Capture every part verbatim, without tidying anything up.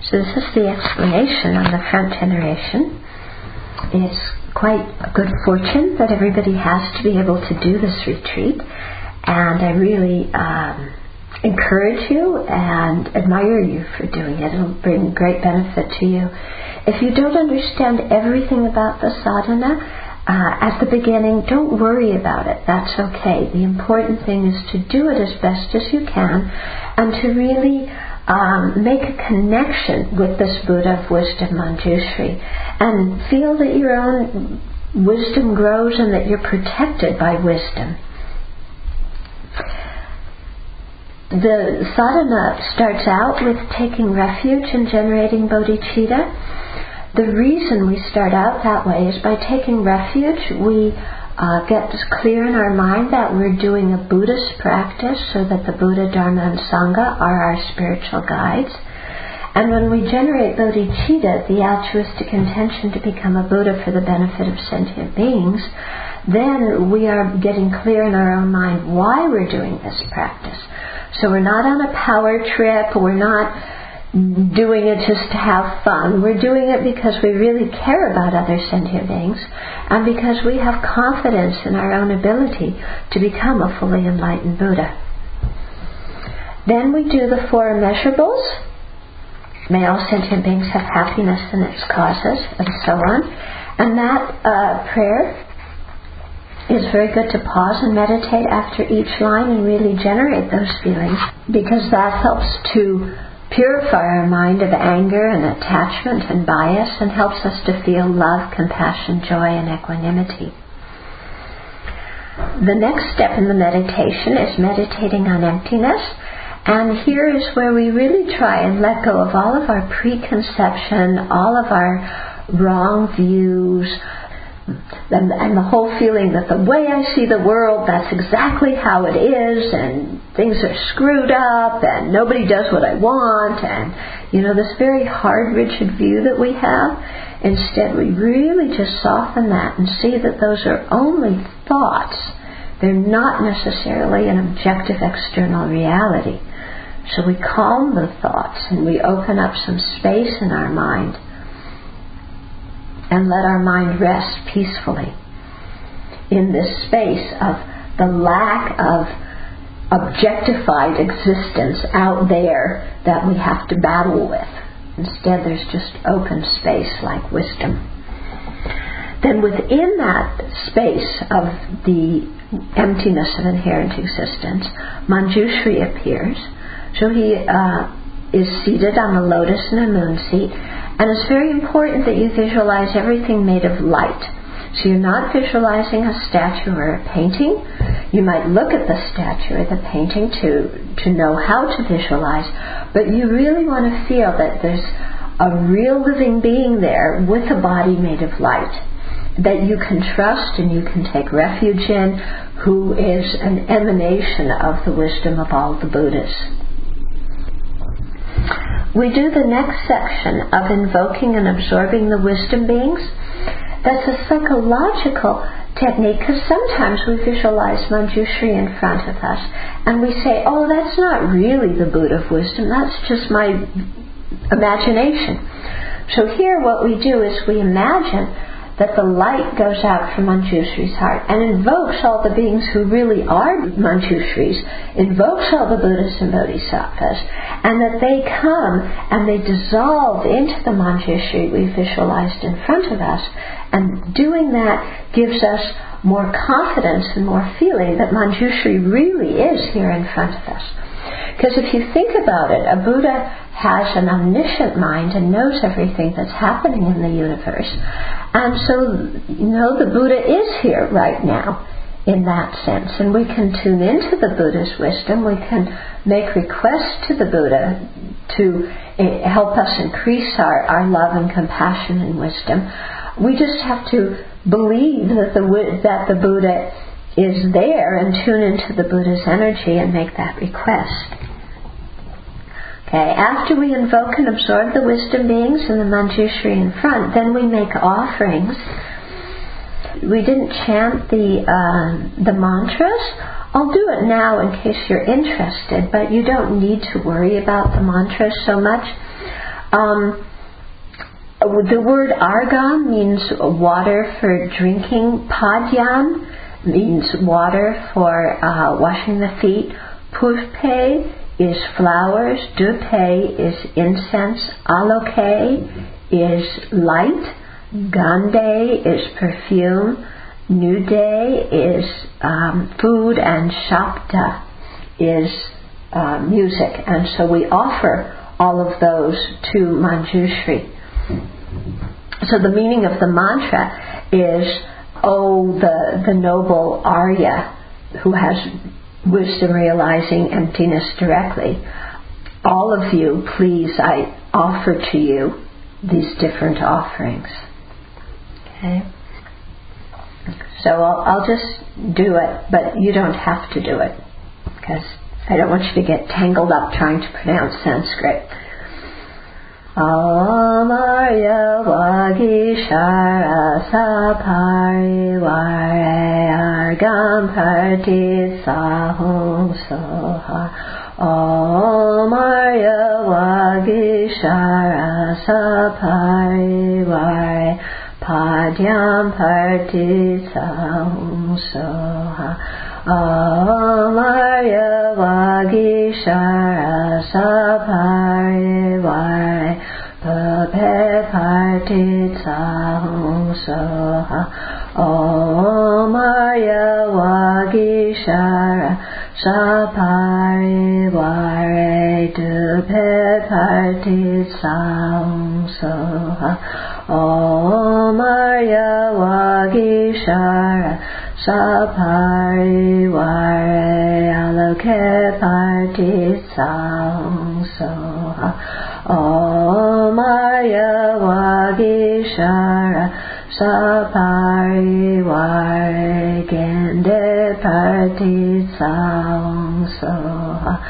So this is the explanation on the front generation. It's quite a good fortune that everybody has to be able to do this retreat, and I really um, encourage you and admire you for doing it. It'll bring great benefit to you. If you don't understand everything about the sadhana uh, at the beginning, don't worry about it. That's okay. The important thing is to do it as best as you can and to really um, make a connection with this Buddha of wisdom, Manjushri, and feel that your own wisdom grows and that you're protected by wisdom. The sadhana starts out with taking refuge in generating bodhicitta. The reason we start out that way is by taking refuge, we uh, get clear in our mind that we're doing a Buddhist practice so that the Buddha, Dharma, and Sangha are our spiritual guides. And when we generate bodhicitta, the altruistic intention to become a Buddha for the benefit of sentient beings, then we are getting clear in our own mind why we're doing this practice. So we're not on a power trip, we're not doing it just to have fun. We're doing it because we really care about other sentient beings and because we have confidence in our own ability to become a fully enlightened Buddha. Then we do the four immeasurables. May all sentient beings have happiness and its causes, and so on. And that uh, prayer is very good to pause and meditate after each line and really generate those feelings, because that helps to purify our mind of anger and attachment and bias and helps us to feel love, compassion, joy, and equanimity. The next step in the meditation is meditating on emptiness. And here is where we really try and let go of all of our preconception, all of our wrong views, and, and the whole feeling that the way I see the world, that's exactly how it is, and things are screwed up, and nobody does what I want, and, you know, this very hard, rigid view that we have. Instead, we really just soften that and see that those are only thoughts. They're not necessarily an objective external reality. So we calm the thoughts and we open up some space in our mind and let our mind rest peacefully in this space of the lack of objectified existence out there that we have to battle with. Instead, there's just open space like wisdom. Then within that space of the emptiness of inherent existence, Manjushri appears. So he uh, is seated on a lotus in a moon seat, and it's very important that you visualize everything made of light. So you're not visualizing a statue or a painting. You might look at the statue or the painting to, to know how to visualize, but you really want to feel that there's a real living being there with a body made of light that you can trust and you can take refuge in, who is an emanation of the wisdom of all the Buddhas. We do the next section of invoking and absorbing the wisdom beings. That's a psychological technique, because sometimes we visualize Manjushri in front of us and we say, oh, that's not really the Buddha of wisdom, that's just my imagination. So here what we do is we imagine that the light goes out from Manjushri's heart and invokes all the beings who really are Manjushris, invokes all the Buddhas and Bodhisattvas, and that they come and they dissolve into the Manjushri we visualized in front of us, and doing that gives us more confidence and more feeling that Manjushri really is here in front of us. Because if you think about it, a Buddha has an omniscient mind and knows everything that's happening in the universe. And so, you know, the Buddha is here right now in that sense. And we can tune into the Buddha's wisdom. We can make requests to the Buddha to help us increase our, our love and compassion and wisdom. We just have to believe that the, that the Buddha is there and tune into the Buddha's energy and make that request. Okay, after we invoke and absorb the wisdom beings and the Manjushri in front, then we make offerings. We didn't chant the uh, the mantras. I'll do it now in case you're interested, but you don't need to worry about the mantras so much. Um, the word argam means water for drinking. Padyam means water for uh, washing the feet. Pushpe is flowers. Dupe is incense. Aloke is light. Gande is perfume. Nude is um, food. And Shabda is uh, music. And so we offer all of those to Manjushri. So the meaning of the mantra is, oh, the, the noble Arya who has wisdom realizing emptiness directly, all of you, please, I offer to you these different offerings. Okay? So I'll, I'll just do it, but you don't have to do it, because I don't want you to get tangled up trying to pronounce Sanskrit. Amarya Vagishara Sapari Vare Argam Parti Sahum Soha Amarya Vagishara Sapari Vare Padyam Parti Sahum Soha Amarya Vagishara Sapari Vare Pape Partit Sahum Soha Amarya Vagishara Sapari Vare Dupe Partit Sahum Soha Amarya Vagishara Sapari Vare Aloke Partit Sahum Soha Amarya Vagishara Sapari Vare Gende Partit Sahum Soha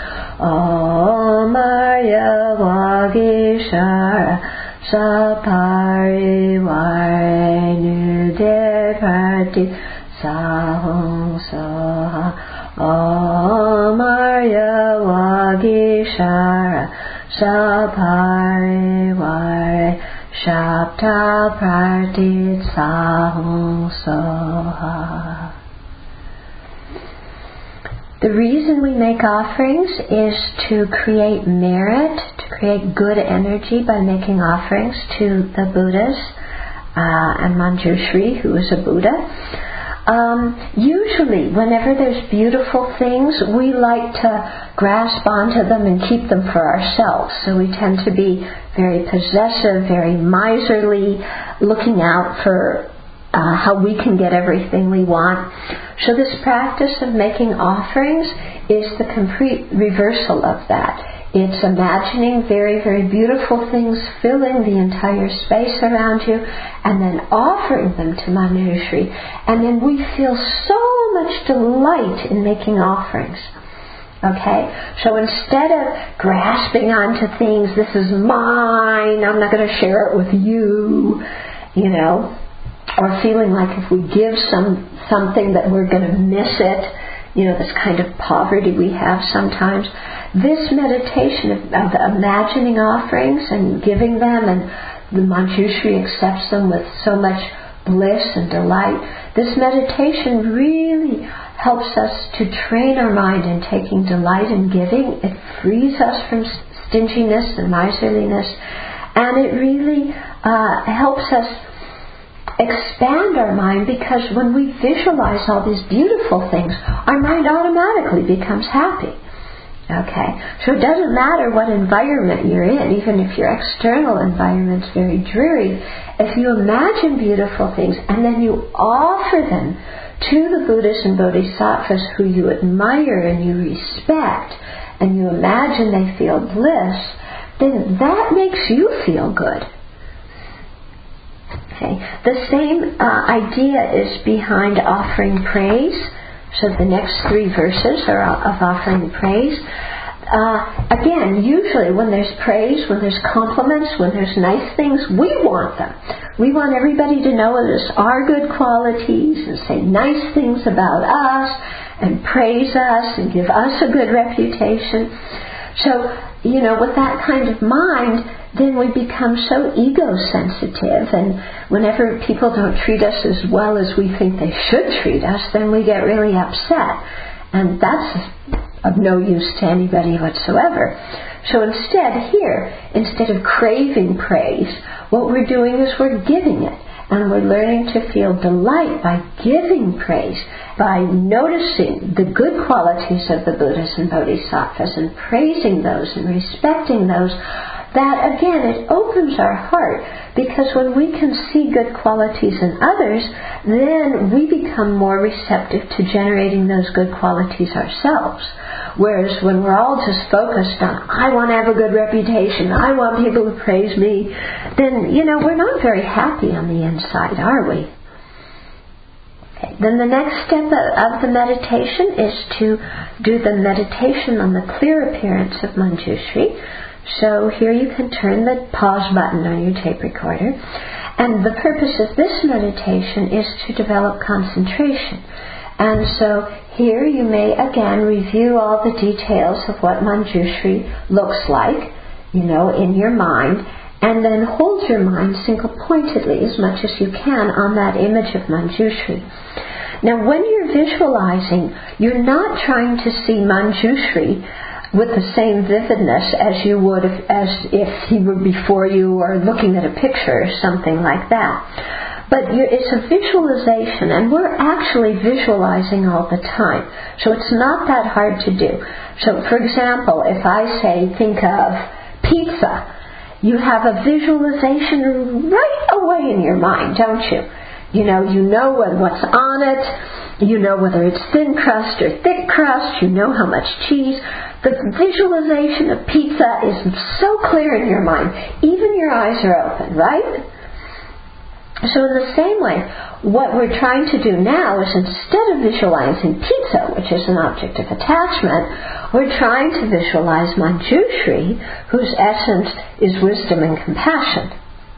Amarya Vagishara Sapari Vare Nude Partit Sahum Soha Amarya Vagishara Sapari Vare Shabda Partit Sahum Soha. The reason we make offerings is to create merit, to create good energy by making offerings to the Buddhas uh, and Manjushri, who is a Buddha. Um, usually, whenever there's beautiful things, we like to grasp onto them and keep them for ourselves. So we tend to be very possessive, very miserly, looking out for uh, how we can get everything we want. So this practice of making offerings is the complete reversal of that. It's imagining very, very beautiful things filling the entire space around you and then offering them to Manjushri. And then we feel so much delight in making offerings. Okay? So instead of grasping onto things, this is mine, I'm not going to share it with you, you know, or feeling like if we give some something that we're going to miss it, you know, this kind of poverty we have sometimes. This meditation of, of imagining offerings and giving them, and the Manjushri accepts them with so much bliss and delight, this meditation really helps us to train our mind in taking delight in giving. It frees us from stinginess and miserliness, and it really uh, helps us expand our mind, because when we visualize all these beautiful things, our mind automatically becomes happy. Okay, so it doesn't matter what environment you're in, even if your external environment's very dreary, if you imagine beautiful things and then you offer them to the Buddhas and Bodhisattvas who you admire and you respect, and you imagine they feel bliss, then that makes you feel good. Okay, the same uh, idea is behind offering praise. So the next three verses are of offering praise. Uh, again, usually when there's praise, when there's compliments, when there's nice things, we want them. We want everybody to know us our good qualities and say nice things about us and praise us and give us a good reputation. So you know, with that kind of mind, then we become so ego-sensitive, and whenever people don't treat us as well as we think they should treat us, then we get really upset. And that's of no use to anybody whatsoever. So instead, here, instead of craving praise, what we're doing is we're giving it. And we're learning to feel delight by giving praise, by noticing the good qualities of the Buddhas and Bodhisattvas and praising those and respecting those. That, again, it opens our heart, because when we can see good qualities in others, then we become more receptive to generating those good qualities ourselves. Whereas when we're all just focused on, I want to have a good reputation, I want people to praise me, then, you know, we're not very happy on the inside, are we? Okay. Then the next step of the meditation is to do the meditation on the clear appearance of Manjushri. So here you can turn the pause button on your tape recorder. And the purpose of this meditation is to develop concentration. And so here you may again review all the details of what Manjushri looks like, you know, in your mind, and then hold your mind single-pointedly as much as you can on that image of Manjushri. Now when you're visualizing, you're not trying to see Manjushri with the same vividness as you would if, as if he were before you or looking at a picture or something like that. But you, it's a visualization, and we're actually visualizing all the time. So it's not that hard to do. So, for example, if I say, think of pizza, you have a visualization right away in your mind, don't you? You know, you know what's on it, you know whether it's thin crust or thick crust, you know how much cheese. The visualization of pizza is so clear in your mind, even your eyes are open, right? So in the same way, what we're trying to do now is, instead of visualizing pizza, which is an object of attachment, we're trying to visualize Manjushri, whose essence is wisdom and compassion.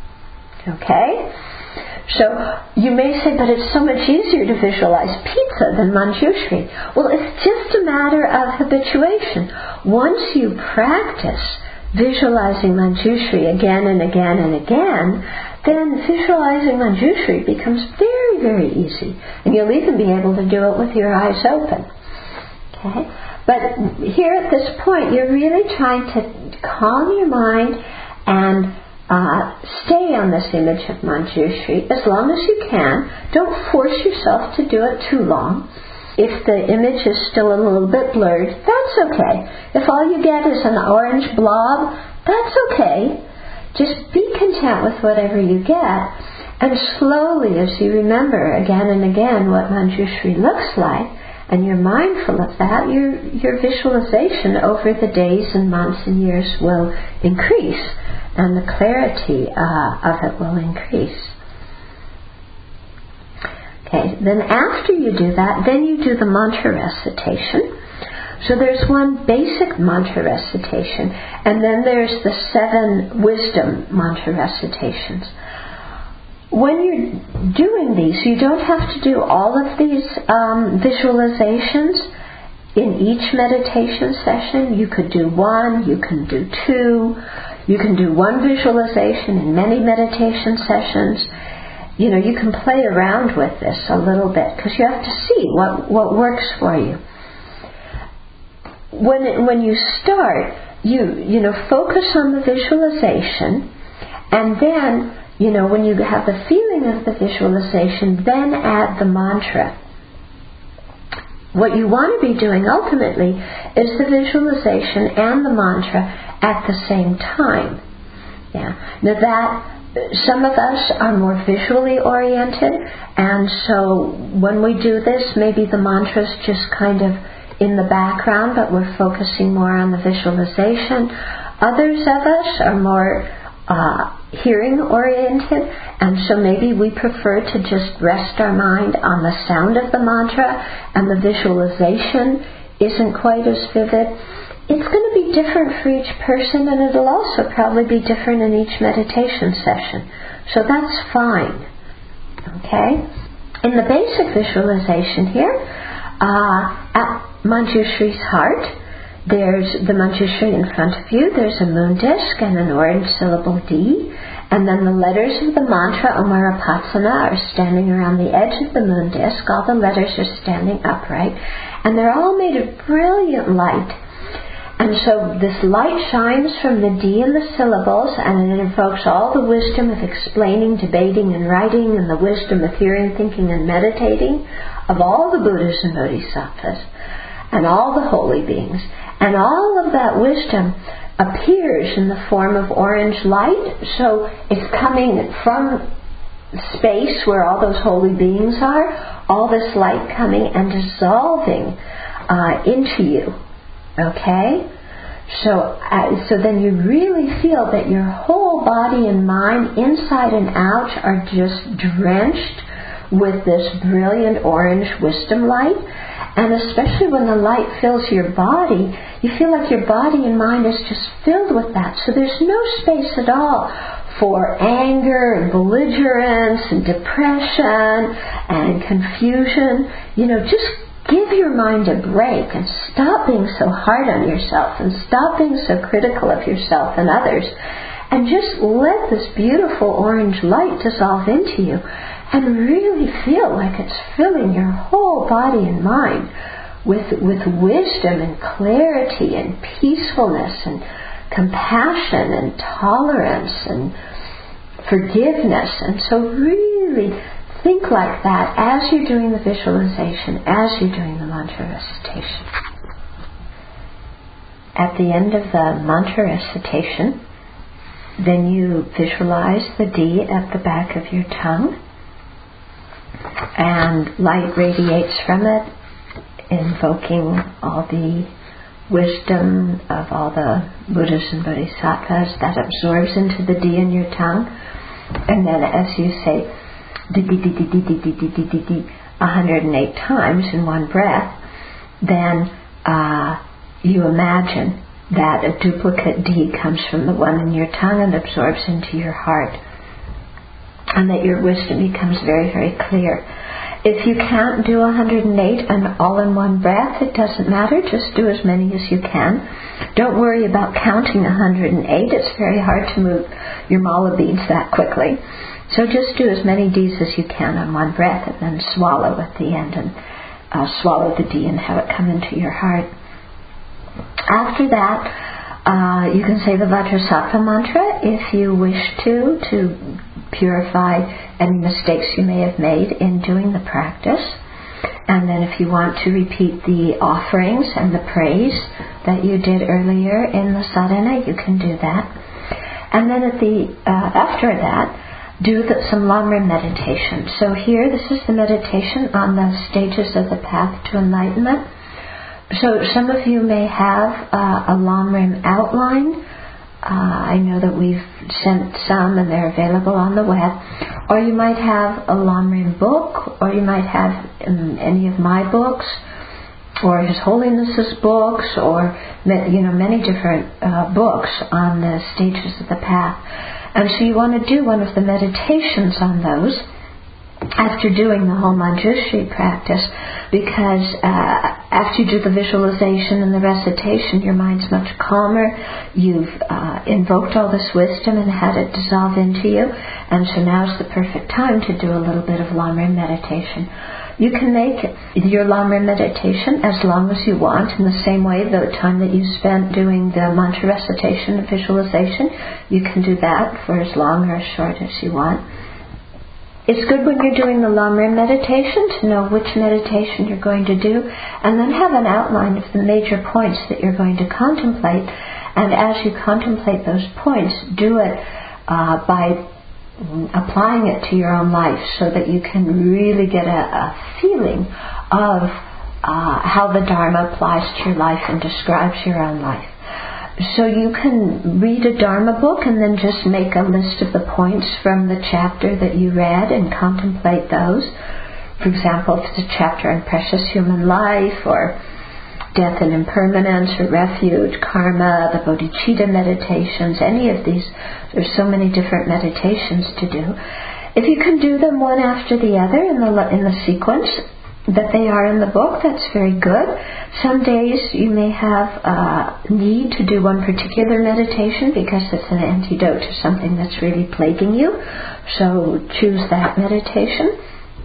Okay? So you may say, but it's so much easier to visualize pizza than Manjushri. Well, it's just a matter of habituation. Once you practice visualizing Manjushri again and again and again, then visualizing Manjushri becomes very, very easy. And you'll even be able to do it with your eyes open. Okay? But here at this point, you're really trying to calm your mind and Uh, stay on this image of Manjushri as long as you can. Don't force yourself to do it too long. If the image is still a little bit blurred, that's okay. If all you get is an orange blob, that's okay. Just be content with whatever you get. And slowly, as you remember again and again what Manjushri looks like, and you're mindful of that, your, your visualization over the days and months and years will increase. And the clarity uh, of it will increase. Okay, then after you do that, then you do the mantra recitation. So there's one basic mantra recitation, and then there's the seven wisdom mantra recitations. When you're doing these, you don't have to do all of these um, visualizations in each meditation session. You could do one, you can do two. You can do one visualization in many meditation sessions. You know, you can play around with this a little bit, because you have to see what, what works for you. When it, when you start, you you know focus on the visualization, and then you know when you have the feeling of the visualization, then add the mantra. What you want to be doing ultimately is the visualization and the mantra at the same time. Yeah. Now that some of us are more visually oriented, and so when we do this, maybe the mantra's just kind of in the background, but we're focusing more on the visualization. Others of us are more uh, hearing oriented, and so maybe we prefer to just rest our mind on the sound of the mantra, and the visualization isn't quite as vivid. It's going to be different for each person, and it'll also probably be different in each meditation session. So that's fine. Okay? In the basic visualization here, uh, at Manjushri's heart, there's the Manjushri in front of you, there's a moon disk and an orange syllable D, and then the letters of the mantra Amarapatsana are standing around the edge of the moon disk. All the letters are standing upright, and they're all made of brilliant light. And so this light shines from the D and the syllables, and it invokes all the wisdom of explaining, debating, and writing, and the wisdom of hearing, thinking, and meditating of all the Buddhas and Bodhisattvas, and all the holy beings. And all of that wisdom appears in the form of orange light, so it's coming from space where all those holy beings are, all this light coming and dissolving uh, into you. Okay? So, uh, so then you really feel that your whole body and mind, inside and out, are just drenched with this brilliant orange wisdom light. And especially when the light fills your body, you feel like your body and mind is just filled with that. So there's no space at all for anger and belligerence and depression and confusion. You know, just give your mind a break and stop being so hard on yourself and stop being so critical of yourself and others. And just let this beautiful orange light dissolve into you. And really feel like it's filling your whole body and mind with with wisdom and clarity and peacefulness and compassion and tolerance and forgiveness. And so really think like that as you're doing the visualization, as you're doing the mantra recitation. At the end of the mantra recitation, then you visualize the D at the back of your tongue, and light radiates from it, invoking all the wisdom of all the Buddhas and Bodhisattvas that absorbs into the D in your tongue. And then as you say D, D, D, D, D, D, D, D, D, D, D, one hundred eight times in one breath, then uh, you imagine that a duplicate D comes from the one in your tongue and absorbs into your heart, and that your wisdom becomes very, very clear. If you can't do one hundred eight and all in one breath, it doesn't matter. Just do as many as you can. Don't worry about counting one hundred eight. It's very hard to move your mala beads that quickly. So just do as many Ds as you can on one breath, and then swallow at the end, and uh, swallow the D and have it come into your heart. After that, uh, you can say the Vajrasattva mantra if you wish to, to purify any mistakes you may have made in doing the practice. And then if you want to repeat the offerings and the praise that you did earlier in the sadhana, you can do that. And then at the uh, after that, do the, some Lamrim meditation. So here, this is the meditation on the stages of the path to enlightenment. So some of you may have uh, a Lamrim outline. Uh, I know that we've sent some and they're available on the web. Or you might have a Lamrim book, or you might have um, any of my books, or His Holiness's books, or you know many different uh, books on the stages of the path. And so you want to do one of the meditations on those after doing the whole Manjushri practice, because uh, after you do the visualization and the recitation, your mind's much calmer. You've uh, invoked all this wisdom and had it dissolve into you, and so now's the perfect time to do a little bit of Lamrim meditation. You can make your Lamrim meditation as long as you want, in the same way the time that you spent doing the mantra recitation and visualization, you can do that for as long or as short as you want. It's good when you're doing the Lamrim meditation to know which meditation you're going to do, and then have an outline of the major points that you're going to contemplate. And as you contemplate those points, do it uh, by applying it to your own life, so that you can really get a, a feeling of uh, how the Dharma applies to your life and describes your own life. So you can read a Dharma book and then just make a list of the points from the chapter that you read and contemplate those. For example, if it's a chapter on precious human life, or death and impermanence, or refuge, karma, the bodhicitta meditations, any of these. There's so many different meditations to do. If you can do them one after the other in the in the sequence, that they are in the book, that's very good. Some days you may have a need to do one particular meditation because it's an antidote to something that's really plaguing you. So choose that meditation.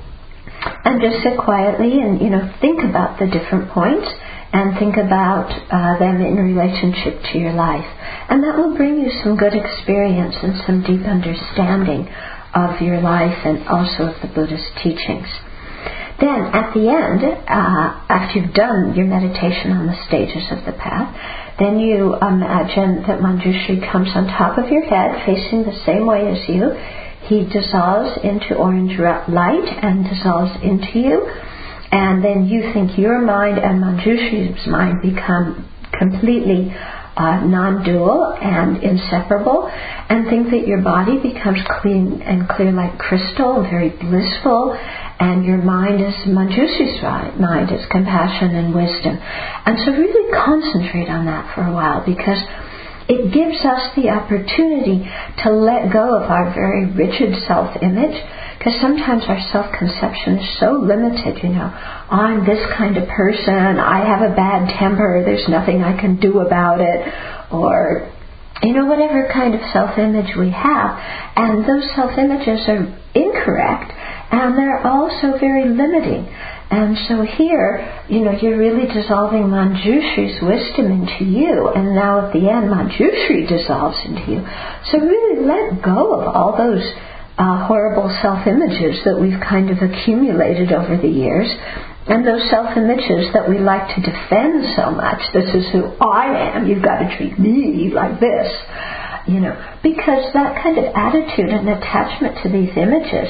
And just sit quietly and, you know, think about the different points and think about uh, them in relationship to your life. And that will bring you some good experience and some deep understanding of your life and also of the Buddha's teachings. Then, at the end, uh, after you've done your meditation on the stages of the path, then you imagine that Manjushri comes on top of your head, facing the same way as you. He dissolves into orange light and dissolves into you. And then you think your mind and Manjushri's mind become completely uh, non-dual and inseparable, and think that your body becomes clean and clear like crystal, very blissful, and your mind is Manjushri's mind, is compassion and wisdom. And so really concentrate on that for a while, because it gives us the opportunity to let go of our very rigid self-image, because sometimes our self-conception is so limited, you know, I'm this kind of person, I have a bad temper, there's nothing I can do about it, or, you know, whatever kind of self-image we have. And those self-images are incorrect, and they're also very limiting. And so here, you know, you're really dissolving Manjushri's wisdom into you, and now at the end, Manjushri dissolves into you. So really let go of all those uh, horrible self-images that we've kind of accumulated over the years, and those self-images that we like to defend so much. This is who I am. You've got to treat me like this, you know, because that kind of attitude and attachment to these images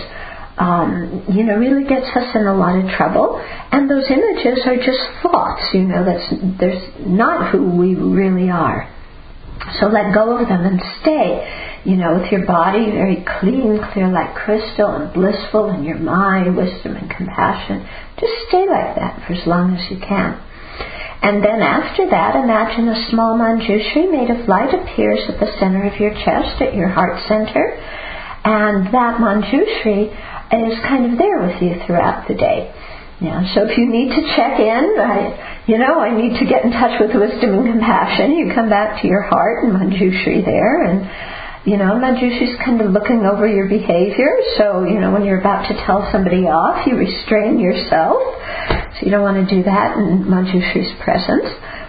Um, you know, really gets us in a lot of trouble. And those images are just thoughts, you know, that's there's not who we really are. So let go of them and stay, you know, with your body very clean, clear like crystal and blissful, and your mind, wisdom and compassion. Just stay like that for as long as you can. And then after that, imagine a small Manjushri made of light appears at the center of your chest, at your heart center. And that Manjushri is kind of there with you throughout the day. Yeah, so if you need to check in, I, you know, I need to get in touch with wisdom and compassion, you come back to your heart and Manjushri there, and, you know, Manjushri's kind of looking over your behavior. So, you know, when you're about to tell somebody off, you restrain yourself. So you don't want to do that in Manjushri's presence.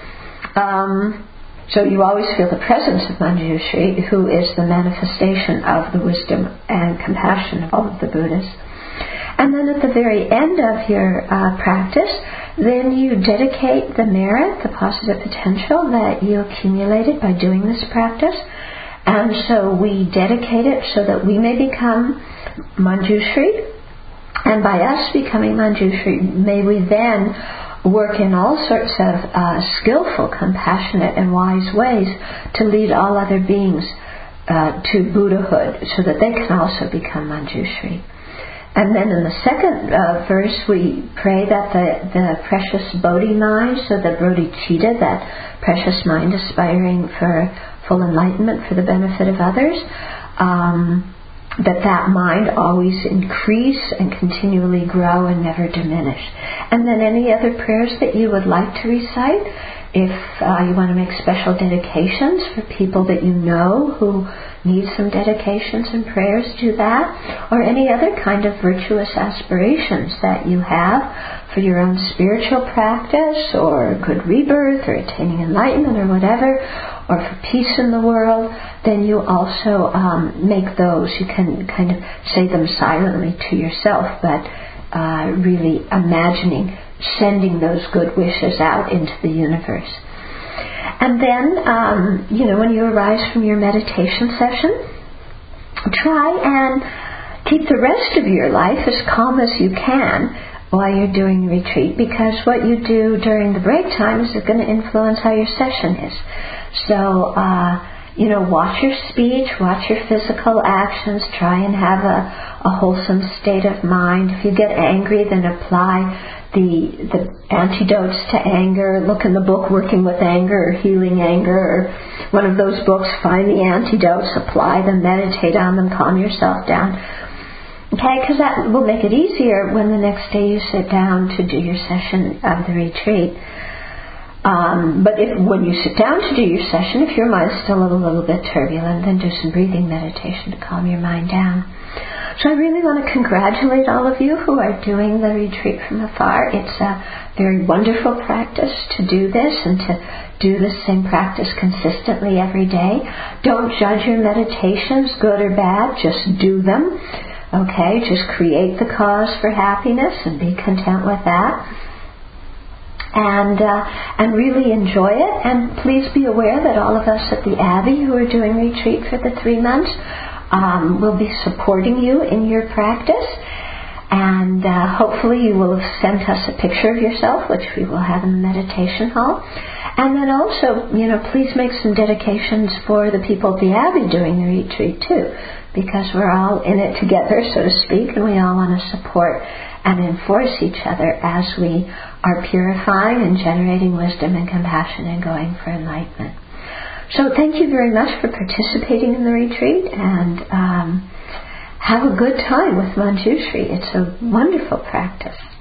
Um... So you always feel the presence of Manjushri, who is the manifestation of the wisdom and compassion of all of the Buddhas. And then at the very end of your uh, practice, then you dedicate the merit, the positive potential that you accumulated by doing this practice. And so we dedicate it so that we may become Manjushri. And by us becoming Manjushri, may we then work in all sorts of uh, skillful, compassionate, and wise ways to lead all other beings uh, to Buddhahood, so that they can also become Manjushri. And then in the second uh, verse, we pray that the, the precious Bodhi mind, so the Bodhicitta, that precious mind aspiring for full enlightenment for the benefit of others, um, that that mind always increase and continually grow and never diminish. And then any other prayers that you would like to recite, if uh, you want to make special dedications for people that you know who need some dedications and prayers, do that. Or any other kind of virtuous aspirations that you have for your own spiritual practice, or good rebirth, or attaining enlightenment, or whatever, or for peace in the world, then you also um, make those. You can kind of say them silently to yourself, but uh, really imagining sending those good wishes out into the universe. And then, um, you know, when you arise from your meditation session, try and keep the rest of your life as calm as you can while you're doing the retreat, because what you do during the break time is going to influence how your session is. So, uh, you know, watch your speech, watch your physical actions, try and have a, a wholesome state of mind. If you get angry, then apply the the antidotes to anger. Look in the book Working with Anger or Healing Anger, or one of those books, find the antidotes, apply them, meditate on them, calm yourself down. Okay, because that will make it easier when the next day you sit down to do your session of the retreat. Um, but if when you sit down to do your session, if your mind's still a little bit turbulent, then do some breathing meditation to calm your mind down. So I really want to congratulate all of you who are doing the retreat from afar. It's a very wonderful practice to do this and to do the same practice consistently every day. Don't judge your meditations, good or bad, just do them. Okay, just create the cause for happiness and be content with that. And uh, and really enjoy it. And please be aware that all of us at the Abbey who are doing retreat for the three months um, will be supporting you in your practice. And uh, hopefully you will have sent us a picture of yourself, which we will have in the meditation hall. And then also, you know, please make some dedications for the people at the Abbey doing the retreat too, because we're all in it together, so to speak, and we all want to support and enforce each other as we are purifying and generating wisdom and compassion and going for enlightenment. So thank you very much for participating in the retreat, and um, have a good time with Manjushri. It's a wonderful practice.